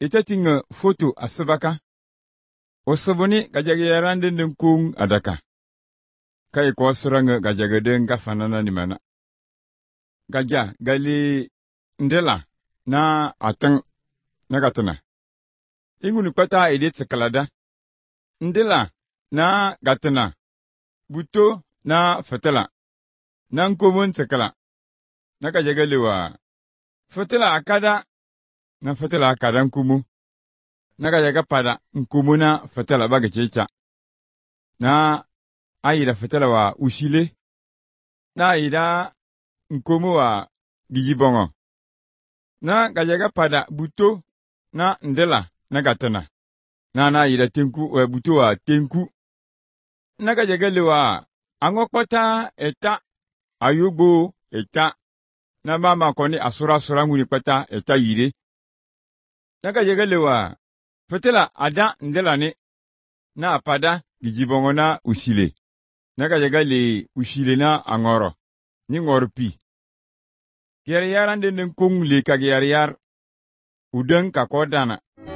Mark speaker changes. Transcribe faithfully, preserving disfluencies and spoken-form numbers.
Speaker 1: itatinga foto asabaka. Osabuni gajagerande nkung adaka. Kai ko suranga gajagade gafanana ni mana. Gaja gali ndela na atang nagatana. Ingu nukpata edit sekalada. Ndela na gatana. Buto na fatela. Na nkomun sekala. Nakajagaliwa. Fatela akada. Na fatela akada nkumu. Nakajaga pada nkumu na fatela bagachecha. Na aida fatela wa ushile. Na aida nkumu wa gijibongo. Na gajaga pada buto na ndela na gatana. Na na aida tenku wa buto wa tenku. Na gajaga wa angokota eta ayubo eta. Na mama koni asura asura nguni pata eta yire. Na gajaga wa fatela ada ndela ne. Na apada gijibongo na ushile. Na gajaga le ushile na angoro. Ni ngorpi. Kiyari yarande nkung le kagiyari yar. Udeng kakodana.